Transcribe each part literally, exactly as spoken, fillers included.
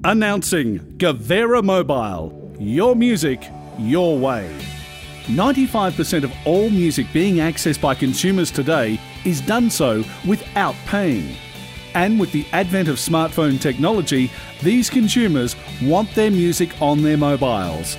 Announcing Gavera Mobile. Your music, your way. ninety-five percent of all music being accessed by consumers today is done so without paying. And with the advent of smartphone technology, these consumers want their music on their mobiles.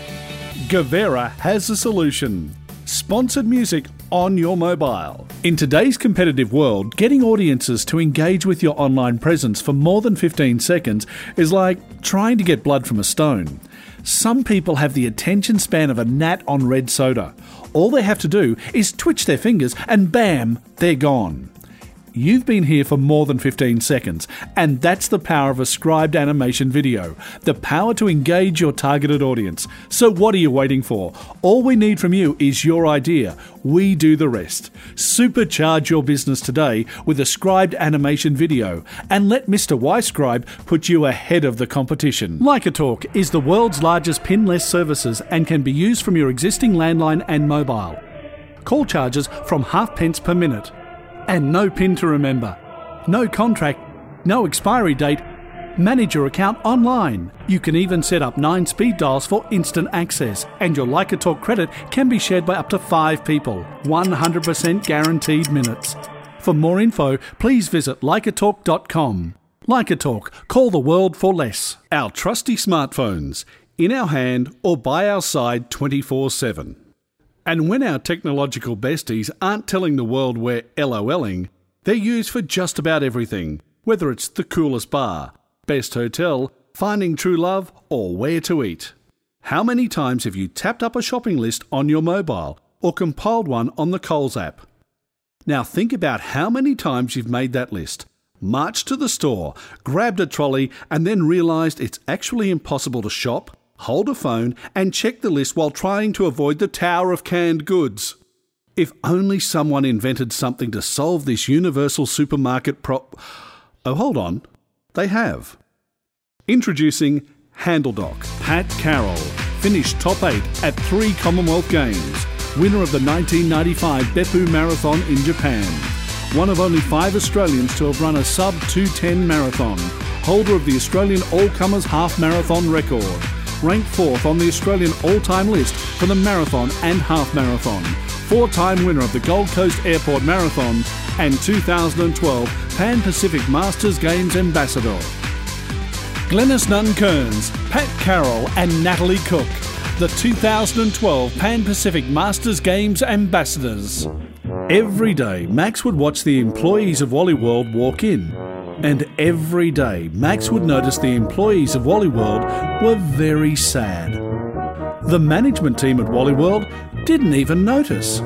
Gavera has a solution. Sponsored music on your mobile. In today's competitive world, getting audiences to engage with your online presence for more than fifteen seconds is like trying to get blood from a stone. Some people have the attention span of a gnat on red soda. All they have to do is twitch their fingers and bam, they're gone. You've been here for more than fifteen seconds, and that's the power of a scribed animation video. The power to engage your targeted audience. So what are you waiting for? All we need from you is your idea. We do the rest. Supercharge your business today with a scribed animation video, and let Mister Y-Scribe put you ahead of the competition. Lycatalk is the world's largest PIN-less services and can be used from your existing landline and mobile. Call charges from half pence per minute. And no PIN to remember. No contract, no expiry date. Manage your account online. You can even set up nine speed dials for instant access. And your Lycatalk credit can be shared by up to five people. one hundred percent guaranteed minutes. For more info, please visit lycatalk dot com. Lycatalk, call the world for less. Our trusty smartphones, in our hand or by our side twenty-four seven. And when our technological besties aren't telling the world we're LOLing, they're used for just about everything, whether it's the coolest bar, best hotel, finding true love, or where to eat. How many times have you tapped up a shopping list on your mobile or compiled one on the Coles app? Now think about how many times you've made that list, marched to the store, grabbed a trolley, and then realised it's actually impossible to shop, hold a phone and check the list while trying to avoid the tower of canned goods. If only someone invented something to solve this universal supermarket prop... Oh, hold on. They have. Introducing HandleDoc. Pat Carroll finished top eight at three Commonwealth Games. Winner of the nineteen ninety-five Beppu Marathon in Japan. One of only five Australians to have run a sub two ten marathon. Holder of the Australian All-Comers Half Marathon record. Ranked fourth on the Australian all-time list for the marathon and half marathon. Four-time winner of the Gold Coast Airport Marathon and two thousand twelve Pan Pacific Masters Games Ambassador. Glenys Nunn Kearns, Pat Carroll and Natalie Cook, the two thousand twelve Pan Pacific Masters Games Ambassadors. Every day, Max would watch the employees of Wally World walk in. And every day, Max would notice the employees of Wally World were very sad. The management team at Wally World didn't even notice.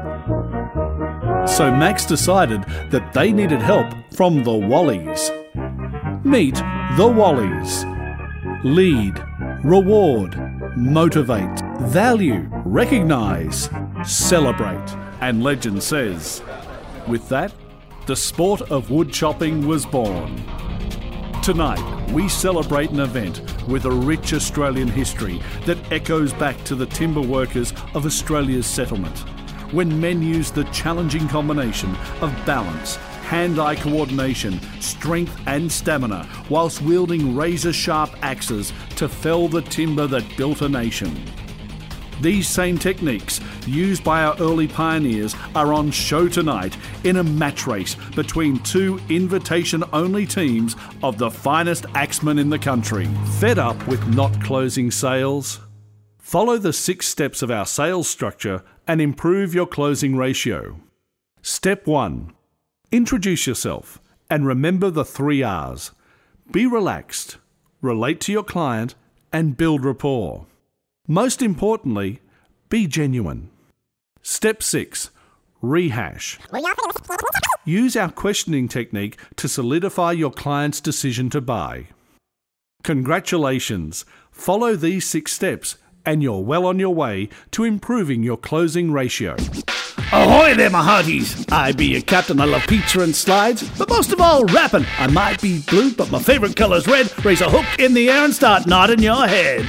So Max decided that they needed help from the Wallies. Meet the Wallies. Lead, reward, motivate, value, recognise, celebrate. And legend says, with that, the sport of wood chopping was born. Tonight, we celebrate an event with a rich Australian history that echoes back to the timber workers of Australia's settlement, when men used the challenging combination of balance, hand-eye coordination, strength and stamina, whilst wielding razor-sharp axes to fell the timber that built a nation. These same techniques, used by our early pioneers, are on show tonight in a match race between two invitation-only teams of the finest axemen in the country. Fed up with not closing sales? Follow the six steps of our sales structure and improve your closing ratio. Step one. Introduce yourself and remember the three R's. Be relaxed, relate to your client, and build rapport. Most importantly, be genuine. Step six. Rehash. Use our questioning technique to solidify your client's decision to buy. Congratulations! Follow these six steps and you're well on your way to improving your closing ratio. Ahoy there, my hearties! I be your captain, I love pizza and slides, but most of all, rapping. I might be blue, but my favourite colour's red. Raise a hook in the air and start nodding your head.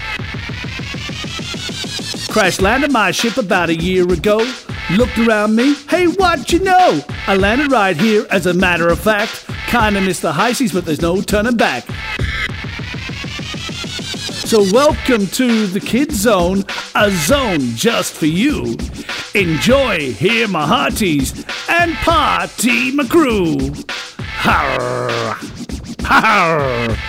Crash landed my ship about a year ago. Looked around me, hey, what you know? I landed right here, as a matter of fact. Kinda missed the high seas, but there's no turning back. So welcome to the Kid Zone, a zone just for you. Enjoy, hear my hearties, and party my crew. Arr, arr,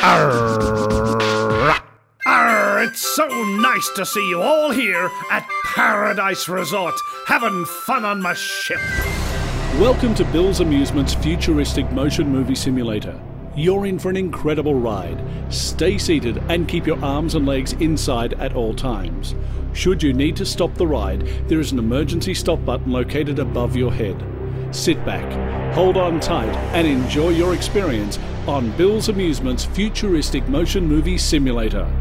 arr, arr. It's so nice to see you all here at Paradise Resort, having fun on my ship. Welcome to Bill's Amusements futuristic motion movie simulator. You're in for an incredible ride. Stay seated and keep your arms and legs inside at all times. Should you need to stop the ride, there is an emergency stop button located above your head. Sit back, hold on tight, and enjoy your experience on Bill's Amusements futuristic motion movie simulator.